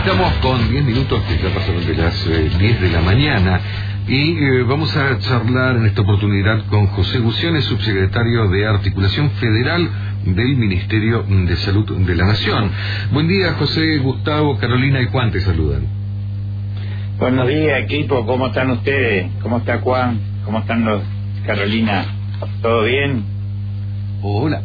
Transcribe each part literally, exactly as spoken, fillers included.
estamos con diez minutos que ya pasaron de las eh, diez de la mañana y eh, vamos a charlar en esta oportunidad con José Guciones, subsecretario de Articulación Federal del Ministerio de Salud de la Nación. Buen día, José, Gustavo, Carolina y Juan te saludan. Buenos días, equipo, ¿cómo están ustedes? ¿Cómo está Juan? ¿Cómo están los Carolina? ¿Todo bien? Hola.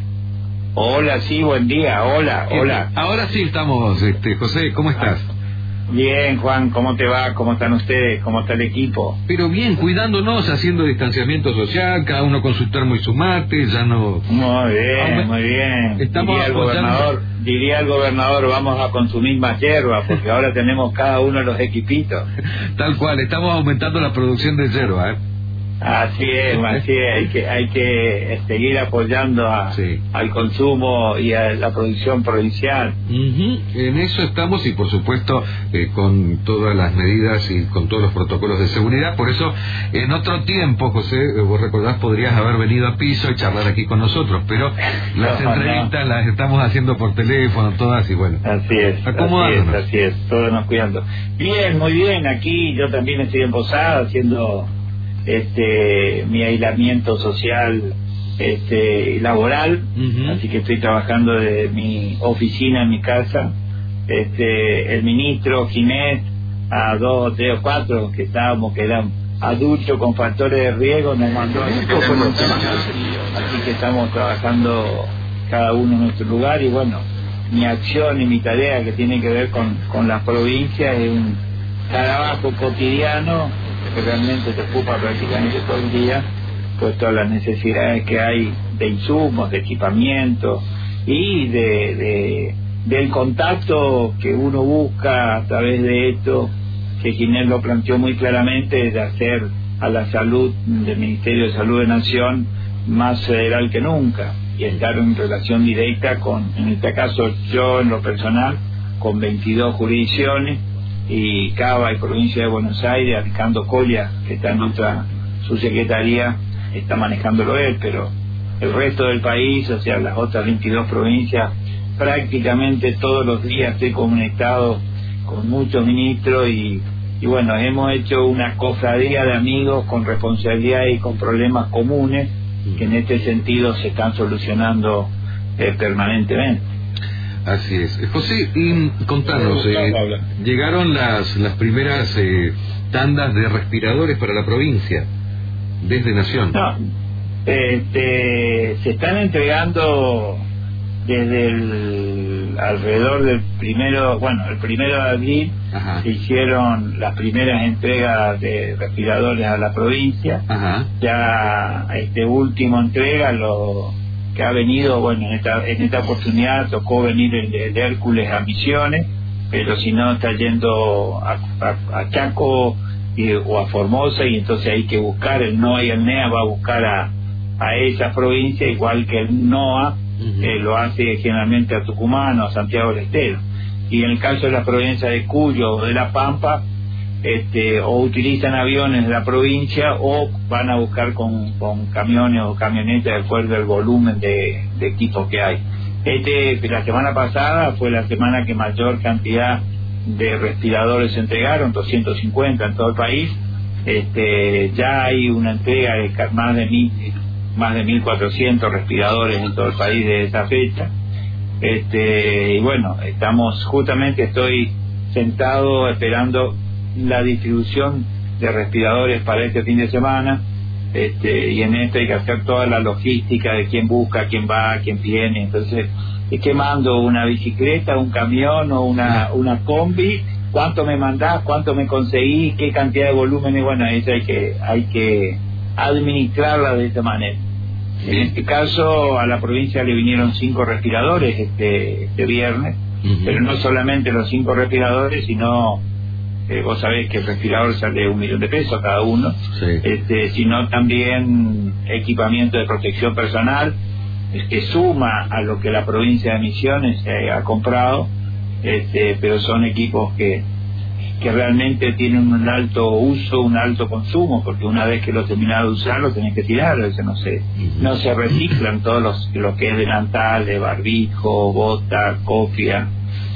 Hola, sí, buen día, hola, hola. Ahora sí estamos, este, José, ¿cómo estás? Bien, Juan, ¿cómo te va? ¿Cómo están ustedes? ¿Cómo está el equipo? Pero bien, cuidándonos, haciendo distanciamiento social, cada uno con su termo y su mate, ya no... Muy bien, Hombre, muy bien. estamos diría el apoyando... gobernador, diría el gobernador, vamos a consumir más hierba, porque ahora tenemos cada uno los equipitos. Tal cual, estamos aumentando la producción de hierba, ¿eh? Así es, así es, hay que, hay que seguir apoyando a, sí. al consumo y a la producción provincial. Uh-huh. En eso estamos y por supuesto eh, con todas las medidas y con todos los protocolos de seguridad. Por eso en otro tiempo, José, vos recordás, podrías haber venido a piso y charlar aquí con nosotros, pero las no, entrevistas no. las estamos haciendo por teléfono todas y bueno, así es, acomodándonos. Así es, así es, todos nos cuidando. Bien, muy bien, aquí yo también estoy en Posada haciendo este mi aislamiento social este laboral, uh-huh. así que estoy trabajando de mi oficina en mi casa. Este el ministro Ginés, a dos, tres o cuatro que estábamos, que eran adultos con factores de riesgo, nos mandó a un poco los temas, así que estamos trabajando cada uno en nuestro lugar. Y bueno, mi acción y mi tarea que tiene que ver con, con las provincias es un trabajo cotidiano que realmente te ocupa prácticamente todo el día, pues todas las necesidades que hay de insumos, de equipamiento y de, de del contacto que uno busca a través de esto, que Ginés lo planteó muy claramente, de hacer a la salud del Ministerio de Salud de Nación más federal que nunca y estar en relación directa con, en este caso yo en lo personal, con veintidós jurisdicciones, y Cava y Provincia de Buenos Aires, Ricardo Colla, que está en nuestra subsecretaría, está manejándolo él, pero el resto del país, o sea, las otras veintidós provincias, prácticamente todos los días estoy conectado con muchos ministros y, y bueno, hemos hecho una cofradía de amigos con responsabilidad y con problemas comunes que en este sentido se están solucionando eh, permanentemente. Así es. José, y contanos, eh, llegaron las las primeras eh, tandas de respiradores para la provincia, desde Nación. No, este, se están entregando desde el alrededor del primero, bueno, el primero de abril. Ajá. Se hicieron las primeras entregas de respiradores a la provincia. Ajá. Ya este último entrega lo que ha venido, bueno, en esta, en esta oportunidad tocó venir el, el Hércules a Misiones, pero si no está yendo a, a, a Chaco y, o a Formosa, y entonces hay que buscar, el NOA y el NEA va a buscar a, a esa provincia, igual que el NOA, uh-huh. que lo hace generalmente a Tucumán o a Santiago del Estero. Y en el caso de la provincia de Cuyo o de La Pampa, Este, o utilizan aviones de la provincia o van a buscar con, con camiones o camionetas de acuerdo al volumen de, de equipos que hay. Este, la semana pasada fue la semana que mayor cantidad de respiradores se entregaron, doscientos cincuenta en todo el país. Este, ya hay una entrega de más de mil, más de mil cuatrocientos respiradores en todo el país de esa fecha. Este, y bueno, estamos, justamente estoy sentado esperando la distribución de respiradores para este fin de semana, este, y en esto hay que hacer toda la logística de quién busca, quién va, quién viene. Entonces, ¿es que mando una bicicleta, un camión o una una combi? ¿Cuánto me mandás? ¿Cuánto me conseguís? ¿Qué cantidad de volúmenes? Bueno, eso hay que hay que administrarla de esta manera. En este caso, a la provincia le vinieron cinco respiradores este, este viernes, uh-huh. pero no solamente los cinco respiradores, sino Eh, vos sabés que el respirador sale un millón de pesos cada uno, sí. este, sino también equipamiento de protección personal, que suma a lo que la provincia de Misiones eh, ha comprado, este, pero son equipos que, que realmente tienen un alto uso, un alto consumo, porque una vez que lo terminás de usar lo tenés que tirar, o sea, no se, uh-huh. no se reciclan todos los lo que es delantal, de barbijo, bota, cofia,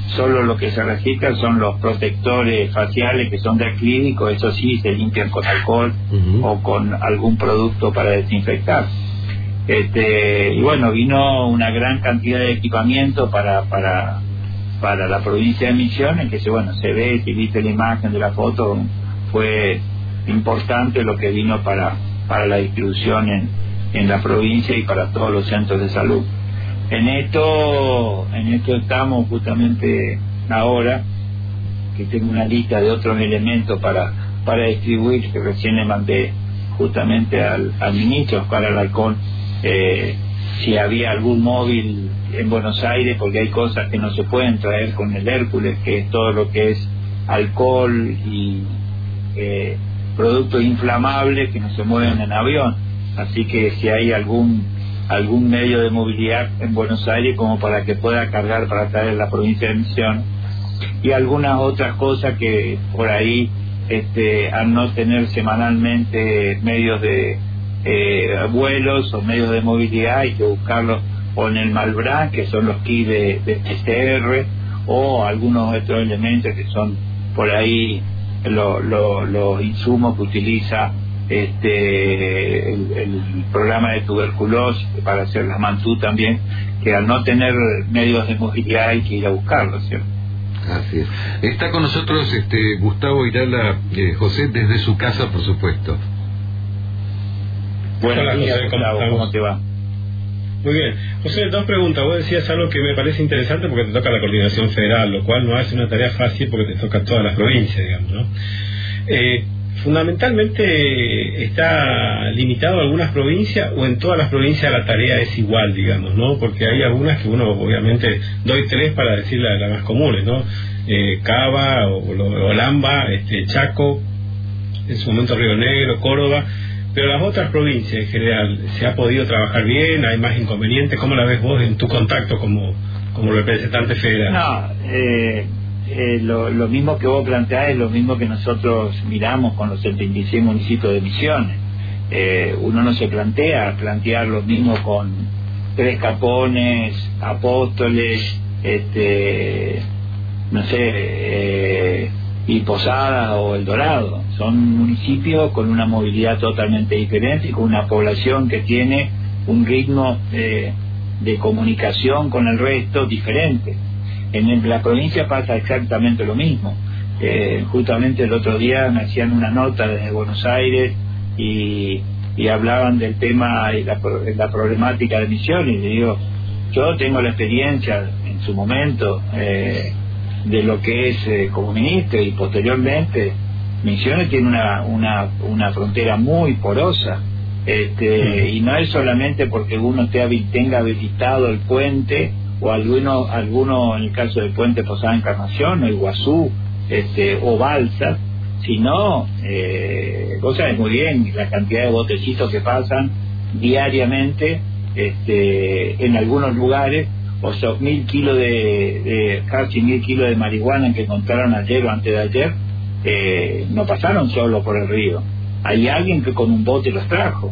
solo lo que se registra son los protectores faciales que son de acrílico, eso sí se limpian con alcohol uh-huh. o con algún producto para desinfectar. Este, y bueno, vino una gran cantidad de equipamiento para para para la provincia de Misiones, que se, bueno, se ve, si viste la imagen de la foto, fue importante lo que vino para para la distribución en, en la provincia y para todos los centros de salud. En esto, en esto estamos justamente ahora, que tengo una lista de otros elementos para para distribuir, que recién le mandé justamente al, al ministro Oscar Alarcón, eh, si había algún móvil en Buenos Aires, porque hay cosas que no se pueden traer con el Hércules, que es todo lo que es alcohol y eh, productos inflamables que no se mueven en avión. Así que si hay algún algún medio de movilidad en Buenos Aires como para que pueda cargar para traer a la provincia de Misiones, y algunas otras cosas que por ahí, este, al no tener semanalmente medios de eh, vuelos o medios de movilidad, hay que buscarlos o en el Malbrán, que son los kits de, de P C R, o algunos otros elementos que son por ahí lo, lo, los insumos que utiliza este el, el programa de tuberculosis para hacer la Mantú también, que al no tener medios de movilidad hay que ir a buscarlos, ¿cierto? Así es. Está con nosotros este Gustavo Irala, eh, José, desde su casa, por supuesto. Buenos Hola, días, José, Gustavo, ¿cómo, ¿cómo te va? Muy bien. José, dos preguntas. Vos decías algo que me parece interesante porque te toca la coordinación federal, lo cual no es una tarea fácil porque te toca todas las provincias, digamos, ¿no? Eh, fundamentalmente está limitado a algunas provincias, o en todas las provincias la tarea es igual, digamos, ¿no? Porque hay algunas que uno, obviamente, doy tres para decir las la más comunes, ¿no? Eh, Cava, o, o Olamba, este, Chaco, en su momento Río Negro, Córdoba, pero las otras provincias en general, ¿se ha podido trabajar bien? ¿Hay más inconvenientes? ¿Cómo la ves vos en tu contacto como, como representante federal? No, eh... Eh, lo, lo mismo que vos planteás es lo mismo que nosotros miramos con los setenta y seis municipios de Misiones. Eh, uno no se plantea plantear lo mismo con Tres Capones, Apóstoles, este, no sé, eh, y Posada o El Dorado. Son municipios con una movilidad totalmente diferente y con una población que tiene un ritmo eh, de comunicación con el resto diferente. En la provincia pasa exactamente lo mismo. Eh, justamente el otro día me hacían una nota desde Buenos Aires y, y hablaban del tema y la, la problemática de Misiones. Y le digo, yo tengo la experiencia en su momento eh, de lo que es eh, como ministro, y posteriormente Misiones tiene una, una, una frontera muy porosa. Este, y no es solamente porque uno te, tenga habilitado el puente, o alguno, alguno en el caso del puente Posada Encarnación, o Iguazú, este, o Balsas, sino, eh, vos sabés muy bien la cantidad de botecitos que pasan diariamente este, en algunos lugares, o sea, mil kilos de, de, casi mil kilos de marihuana que encontraron ayer o antes de ayer, eh, no pasaron solo por el río, hay alguien que con un bote los trajo,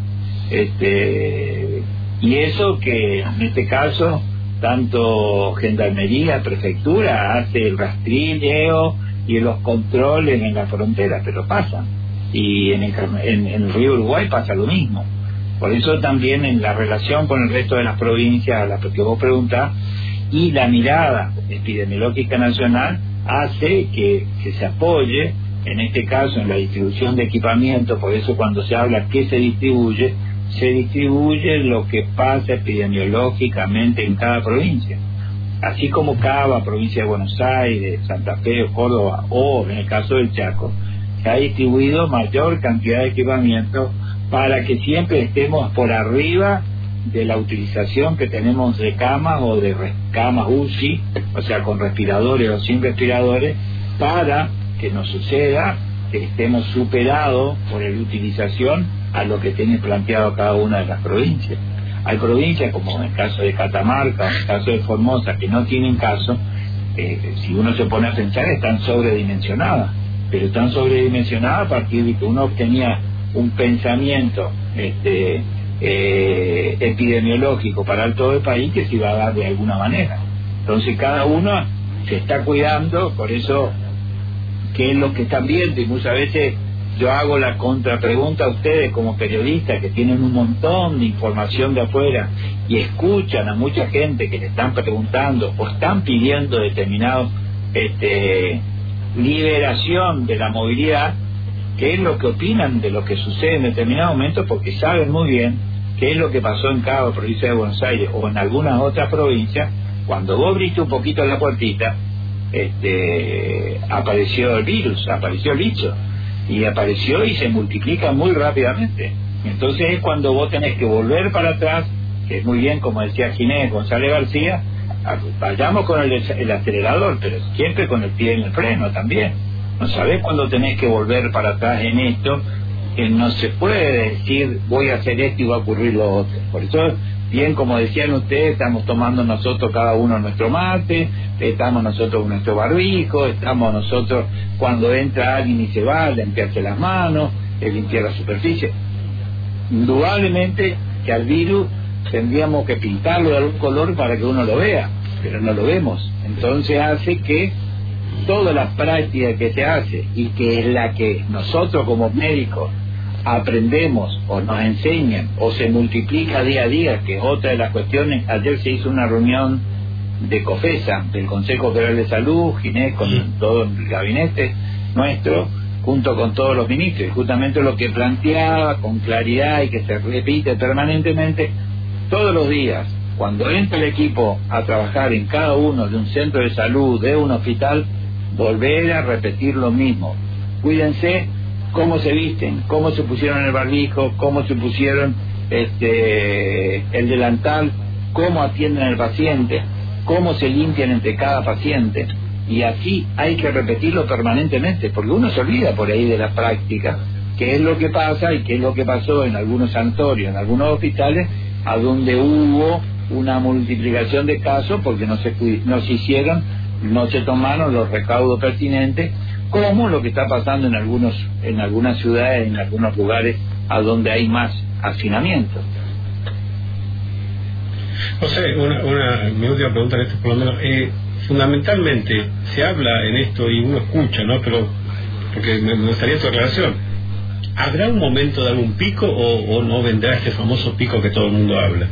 este, y eso que en este caso tanto Gendarmería, Prefectura hace el rastrilleo y los controles en la frontera, pero pasan, y en el, en, en el río Uruguay pasa lo mismo. Por eso también en la relación con el resto de las provincias a las que vos preguntás, y la mirada epidemiológica nacional hace que, que se apoye, en este caso en la distribución de equipamiento. Por eso cuando se habla qué se distribuye, se distribuye lo que pasa epidemiológicamente en cada provincia. Así como Cava, provincia de Buenos Aires, Santa Fe o Córdoba, o en el caso del Chaco, se ha distribuido mayor cantidad de equipamiento para que siempre estemos por arriba de la utilización que tenemos de camas o de camas U C I, o sea, con respiradores o sin respiradores, para que no suceda que estemos superados por la utilización a lo que tiene planteado cada una de las provincias. Hay provincias como en el caso de Catamarca, en el caso de Formosa, que no tienen caso. Eh, si uno se pone a pensar, están sobredimensionadas, pero están sobredimensionadas a partir de que uno obtenía un pensamiento este, eh, epidemiológico para todo el país que se iba a dar de alguna manera. Entonces cada uno se está cuidando, por eso, ¿qué es lo que están viendo? Y muchas veces yo hago la contrapregunta a ustedes como periodistas que tienen un montón de información de afuera y escuchan a mucha gente que le están preguntando o están pidiendo determinado este, liberación de la movilidad, qué es lo que opinan de lo que sucede en determinado momento, porque saben muy bien qué es lo que pasó en cada provincia de Buenos Aires o en algunas otras provincias. Cuando vos abriste un poquito la puertita, este, apareció el virus, apareció el bicho, y apareció y se multiplica muy rápidamente. Entonces es cuando vos tenés que volver para atrás, que es muy bien, como decía Ginés González García, vayamos con el, el acelerador, pero siempre con el pie en el freno también. No sabés cuándo tenés que volver para atrás en esto, que no se puede decir voy a hacer esto y va a ocurrir lo otro. Por eso, bien como decían ustedes, estamos tomando nosotros cada uno nuestro mate, estamos nosotros con nuestro barbijo, estamos nosotros cuando entra alguien y se va, limpiarse las manos, limpiar la superficie. Indudablemente que al virus tendríamos que pintarlo de algún color para que uno lo vea, pero no lo vemos. Entonces hace que toda la práctica que se hace y que es la que nosotros como médicos aprendemos o nos enseñan o se multiplica día a día, que es otra de las cuestiones. Ayer se hizo una reunión de COFESA, del Consejo Federal de Salud, Ginés, con sí. todo el gabinete nuestro, junto con todos los ministros, y justamente lo que planteaba con claridad y que se repite permanentemente todos los días, cuando entra el equipo a trabajar en cada uno de un centro de salud, de un hospital, volver a repetir lo mismo. Cuídense, cómo se visten, cómo se pusieron el barbijo, cómo se pusieron este el delantal, cómo atienden al paciente, cómo se limpian entre cada paciente, y así hay que repetirlo permanentemente, porque uno se olvida por ahí de la práctica, qué es lo que pasa y qué es lo que pasó en algunos sanatorios, en algunos hospitales, a donde hubo una multiplicación de casos porque no se, no se hicieron, no se tomaron los recaudos pertinentes, como lo que está pasando en algunos en algunas ciudades, en algunos lugares a donde hay más hacinamiento. José, una, una mi última pregunta en esto, por lo menos, eh, fundamentalmente se habla en esto y uno escucha, ¿no? Pero porque me, me gustaría tu aclaración. ¿Habrá un momento de algún pico o, o no vendrá este famoso pico que todo el mundo habla?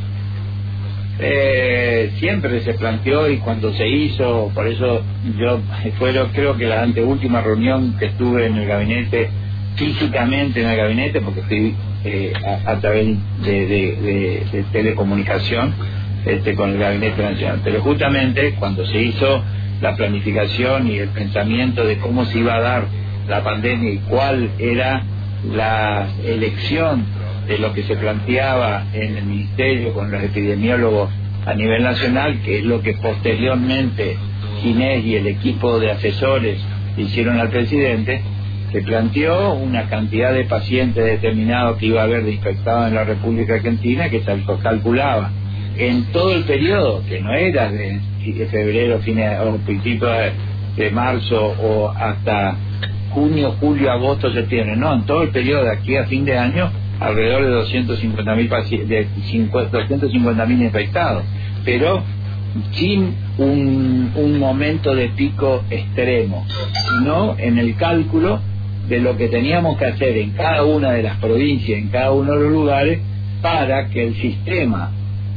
Eh, siempre se planteó, y cuando se hizo, por eso yo fue creo que la anteúltima reunión que estuve en el gabinete, físicamente en el gabinete, porque estoy eh, a, a través de, de, de, de telecomunicación este, con el gabinete nacional, pero justamente cuando se hizo la planificación y el pensamiento de cómo se iba a dar la pandemia y cuál era la elección de lo que se planteaba en el ministerio con los epidemiólogos a nivel nacional, que es lo que posteriormente Ginés y el equipo de asesores hicieron al presidente, se planteó una cantidad de pacientes determinados que iba a haber de infectados en la República Argentina, que se calculaba en todo el periodo, que no era de febrero, fines o principios de, de marzo o hasta junio, julio, agosto, septiembre, no, en todo el periodo de aquí a fin de año, alrededor de doscientos cincuenta mil de doscientos cincuenta mil infectados, pero sin un, un momento de pico extremo, sino en el cálculo de lo que teníamos que hacer en cada una de las provincias, en cada uno de los lugares, para que el sistema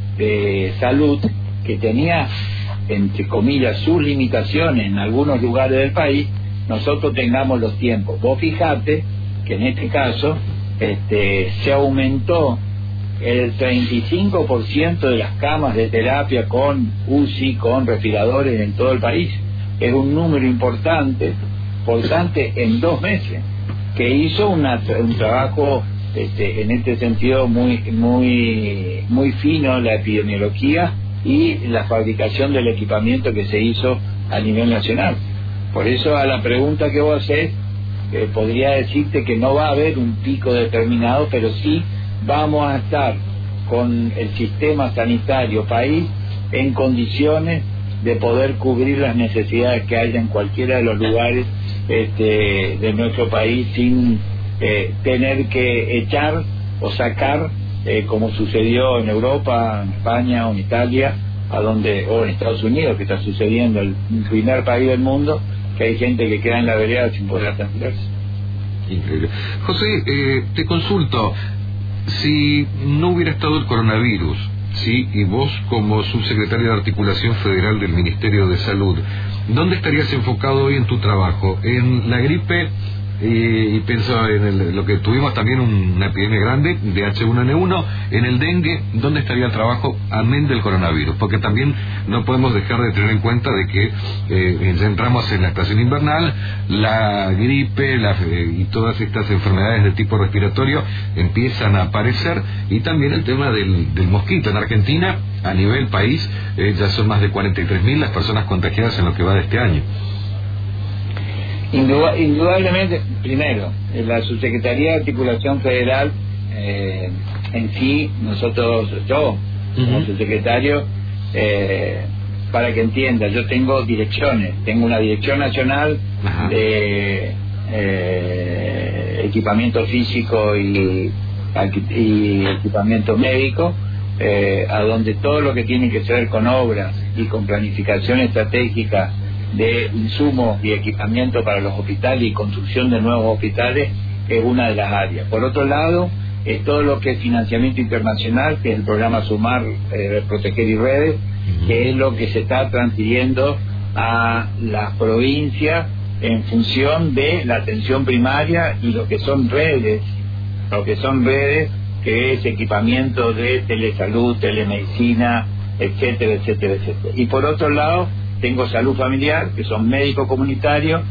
de salud, que tenía, entre comillas, sus limitaciones en algunos lugares del país, nosotros tengamos los tiempos. Vos fijate que en este caso este, se aumentó el treinta y cinco por ciento de las camas de terapia con U C I, con respiradores en todo el país. Es un número importante, importante en dos meses, que hizo una, un trabajo este, en este sentido muy, muy, muy fino, la epidemiología y la fabricación del equipamiento que se hizo a nivel nacional. Por eso, a la pregunta que vos hacés, eh, podría decirte que no va a haber un pico determinado, pero sí vamos a estar con el sistema sanitario país en condiciones de poder cubrir las necesidades que haya en cualquiera de los lugares este, de nuestro país sin eh, tener que echar o sacar, eh, como sucedió en Europa, en España o en Italia, a donde, o en Estados Unidos, que está sucediendo, el primer país del mundo, que hay gente que queda en la vereda sin poder atenderse. Increíble. José, eh, te consulto, si no hubiera estado el coronavirus, sí, y vos como subsecretario de Articulación Federal del Ministerio de Salud, ¿dónde estarías enfocado hoy en tu trabajo? ¿En la gripe? Y, y pienso en el, lo que tuvimos también una epidemia grande de H uno N uno, en el dengue, ¿dónde estaría el trabajo amén del coronavirus? Porque también no podemos dejar de tener en cuenta de que eh, ya entramos en la estación invernal, la gripe la, eh, y todas estas enfermedades de tipo respiratorio empiezan a aparecer, y también el tema del, del mosquito. En Argentina, a nivel país, eh, ya son más de cuarenta y tres mil las personas contagiadas en lo que va de este año. Indudablemente, primero, la Subsecretaría de Articulación Federal, eh, en sí, nosotros, yo, como uh-huh. subsecretario, eh, para que entienda, yo tengo direcciones, tengo una dirección nacional uh-huh. de eh, equipamiento físico y, y equipamiento médico, eh, a donde todo lo que tiene que ver con obras y con planificación estratégica de insumos y equipamiento para los hospitales y construcción de nuevos hospitales es una de las áreas. Por otro lado, es todo lo que es financiamiento internacional, que es el programa Sumar, eh, Proteger y Redes, que es lo que se está transfiriendo a las provincias en función de la atención primaria y lo que son redes, lo que son redes, que es equipamiento de telesalud, telemedicina, etcétera, etcétera, etcétera. Y por otro lado, tengo salud familiar, que son médicos comunitarios,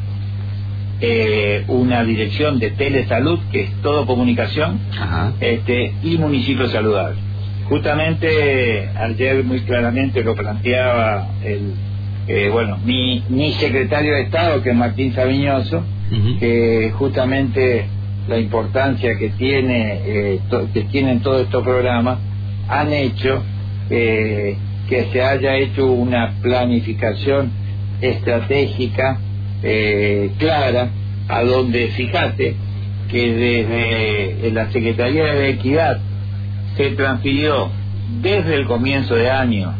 eh, una dirección de telesalud, que es todo comunicación, Ajá. este y municipio saludable. Justamente ayer muy claramente lo planteaba el eh, bueno mi, mi secretario de Estado, que es Martín Saviñoso, uh-huh. que justamente la importancia que tiene eh, to, que tienen todos estos programas han hecho eh, que se haya hecho una planificación estratégica eh, clara, a donde, fíjate, que desde la Secretaría de Equidad se transfirió desde el comienzo de año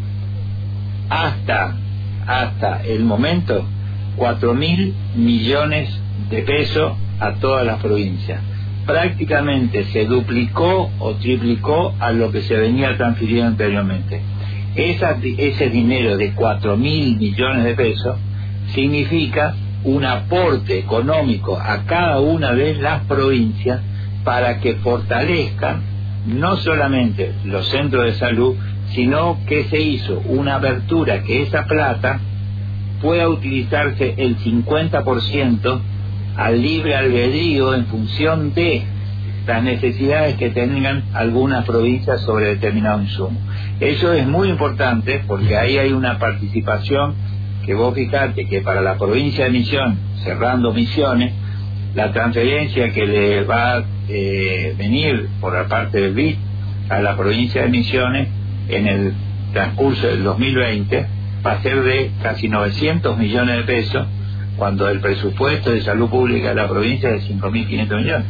hasta, hasta el momento cuatro mil millones de pesos a todas las provincias. Prácticamente se duplicó o triplicó a lo que se venía transfiriendo anteriormente. Esa, ese dinero de cuatro mil millones de pesos significa un aporte económico a cada una de las provincias para que fortalezcan no solamente los centros de salud, sino que se hizo una apertura que esa plata pueda utilizarse el cincuenta por ciento al libre albedrío en función de las necesidades que tengan algunas provincias sobre determinado insumo. Eso es muy importante porque ahí hay una participación que vos fijate que para la provincia de Misiones, cerrando Misiones, la transferencia que le va a eh, venir por la parte del B I D a la provincia de Misiones en el transcurso del dos mil veinte va a ser de casi novecientos millones de pesos, cuando el presupuesto de salud pública de la provincia es de cinco mil quinientos millones.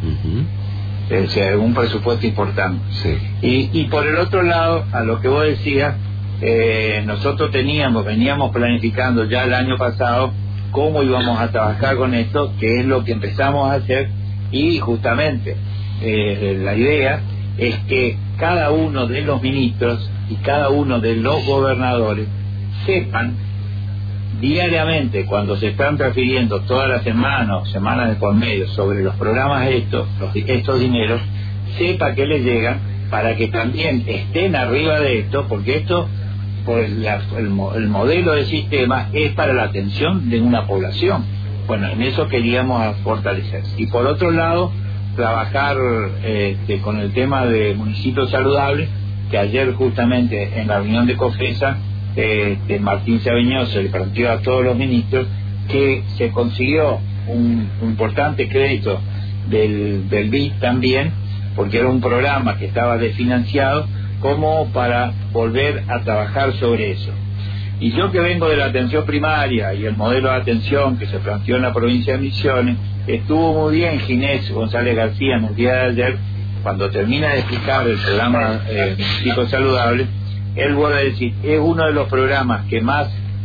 Uh-huh. O sea, un presupuesto importante. Sí. Y, y por el otro lado, a lo que vos decías, eh, nosotros teníamos, veníamos planificando ya el año pasado cómo íbamos a trabajar con esto, que es lo que empezamos a hacer, y justamente eh, la idea es que cada uno de los ministros y cada uno de los gobernadores sepan diariamente, cuando se están transfiriendo todas las semanas o semanas de por medio sobre los programas estos, los, estos dineros, sepa que les llegan, para que también estén arriba de esto, porque esto, por la, el, el modelo de sistema es para la atención de una población. Bueno, en eso queríamos fortalecer. Y por otro lado, trabajar este, con el tema de municipios saludables, que ayer justamente en la reunión de COFESA, este, Martín Saviñoso le planteó a todos los ministros que se consiguió un, un importante crédito del, del B I D también, porque era un programa que estaba desfinanciado, como para volver a trabajar sobre eso. Y yo, que vengo de la atención primaria y el modelo de atención que se planteó en la provincia de Misiones, estuvo muy bien Ginés González García en el día de ayer, cuando termina de explicar el programa eh, Municipio Saludable, él vuelve a decir, es uno de los programas que más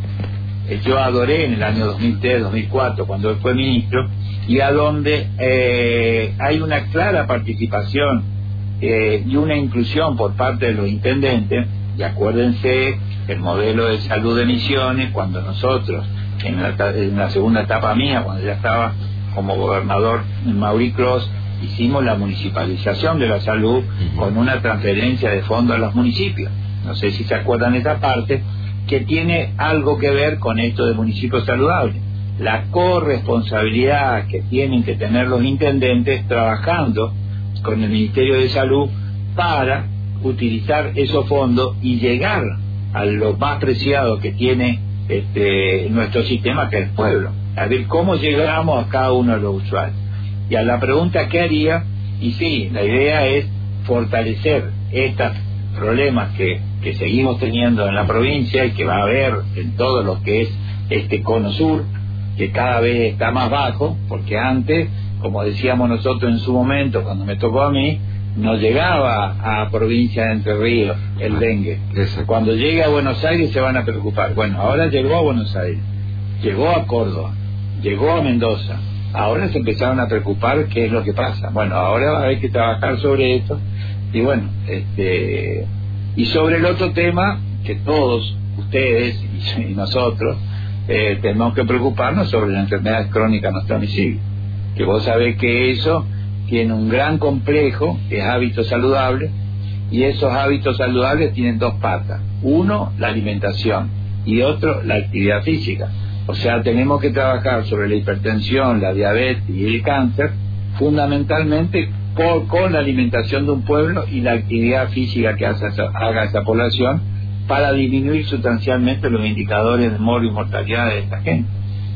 eh, yo adoré en el año dos mil tres, dos mil cuatro, cuando él fue ministro, y a donde eh, hay una clara participación eh, y una inclusión por parte de los intendentes. Y acuérdense el modelo de salud de Misiones, cuando nosotros, en la, en la segunda etapa mía, cuando ya estaba como gobernador Mauri Clos, hicimos la municipalización de la salud con una transferencia de fondos a los municipios. No sé si se acuerdan de esa parte, que tiene algo que ver con esto de municipios saludables. La corresponsabilidad que tienen que tener los intendentes trabajando con el Ministerio de Salud para utilizar esos fondos y llegar a lo más preciado que tiene este nuestro sistema, que es el pueblo. A ver cómo llegamos a cada uno de los usuarios. Y a la pregunta ¿qué haría? Y sí, la idea es fortalecer estos problemas que, que seguimos teniendo en la provincia y que va a haber en todo lo que es este cono sur, que cada vez está más bajo, porque antes, como decíamos nosotros en su momento, cuando me tocó a mí, no llegaba a provincia de Entre Ríos el dengue. Exacto. Cuando llegue a Buenos Aires se van a preocupar. Bueno, ahora llegó a Buenos Aires, llegó a Córdoba, llegó a Mendoza. Ahora se empezaron a preocupar qué es lo que pasa. Bueno, ahora hay que trabajar sobre esto. Y bueno, este y sobre el otro tema, que todos ustedes y, y nosotros eh, tenemos que preocuparnos sobre las enfermedades crónicas no transmisibles. Que vos sabés que eso tiene un gran complejo, que es hábitos saludables, y esos hábitos saludables tienen dos patas. Uno, la alimentación, y otro, la actividad física. O sea, tenemos que trabajar sobre la hipertensión, la diabetes y el cáncer, fundamentalmente por, con la alimentación de un pueblo y la actividad física que hace, haga esa población, para disminuir sustancialmente los indicadores de morbo y mortalidad de esta gente.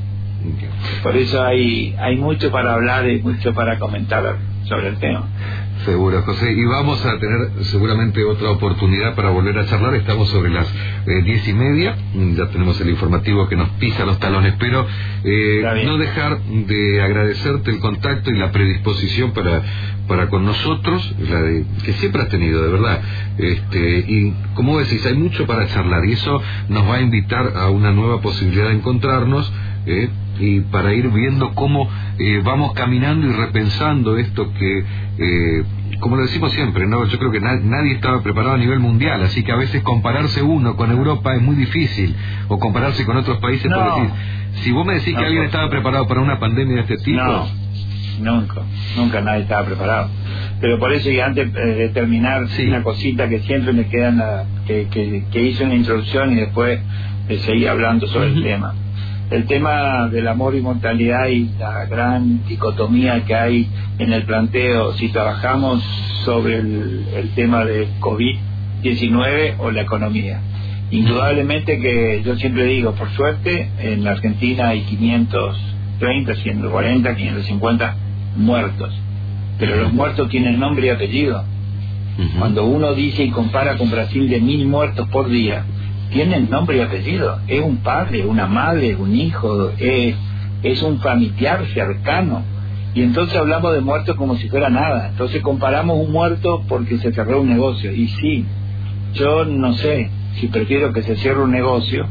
Por eso hay hay mucho para hablar y mucho para comentar sobre el tema. Seguro, José, y vamos a tener seguramente otra oportunidad para volver a charlar. Estamos sobre las eh, diez y media, ya tenemos el informativo que nos pisa los talones, pero eh, no dejar de agradecerte el contacto y la predisposición para para con nosotros, la de, que siempre has tenido, de verdad. Este, y como decís, hay mucho para charlar, y eso nos va a invitar a una nueva posibilidad de encontrarnos, eh, y para ir viendo cómo eh, vamos caminando y repensando esto que, eh, como lo decimos siempre, no, yo creo que na- nadie estaba preparado a nivel mundial, así que a veces compararse uno con Europa es muy difícil, o compararse con otros países. No, por decir, si vos me decís no, que alguien estaba preparado para una pandemia de este tipo... No, nunca, nunca nadie estaba preparado. Pero por eso, y antes de terminar, sí, una cosita que siempre me queda en la, que, que, que hice una introducción y después eh, seguí hablando sobre uh-huh. el tema. El tema del amor y mortalidad y la gran dicotomía que hay en el planteo, si trabajamos sobre el, el tema de COVID diecinueve o la economía. Indudablemente que yo siempre digo, por suerte, en la Argentina hay quinientos treinta, ciento cuarenta, quinientos cincuenta muertos. Pero los muertos tienen nombre y apellido. Uh-huh. Cuando uno dice y compara con Brasil de mil muertos por día, tienen nombre y apellido. Es un padre, una madre, un hijo, es, es un familiar cercano. Y entonces hablamos de muertos como si fuera nada. Entonces comparamos un muerto porque se cerró un negocio. Y sí, yo no sé si prefiero que se cierre un negocio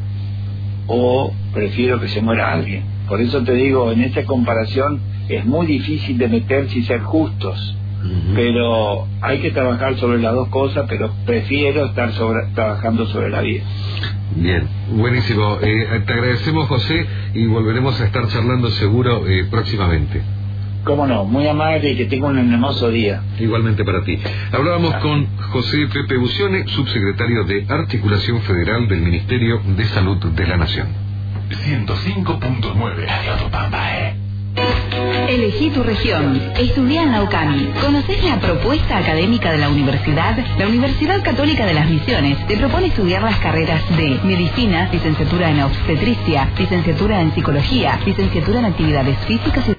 o prefiero que se muera alguien. Por eso te digo, en esta comparación es muy difícil de meterse y ser justos. Uh-huh. Pero hay que trabajar sobre las dos cosas, pero prefiero estar sobre, trabajando sobre la vida. Bien, buenísimo. Eh, te agradecemos, José, y volveremos a estar charlando seguro eh, próximamente. Cómo no, muy amable y que tenga un hermoso día. Igualmente para ti. Hablábamos ah. con José Pepe Bucione, subsecretario de Articulación Federal del Ministerio de Salud de la Nación. ciento cinco punto nueve Radio Tupamba, eh. Elegí tu región. Estudia en la UCAMI. ¿Conocés la propuesta académica de la universidad? La Universidad Católica de las Misiones te propone estudiar las carreras de Medicina, Licenciatura en Obstetricia, Licenciatura en Psicología, Licenciatura en Actividades Físicas y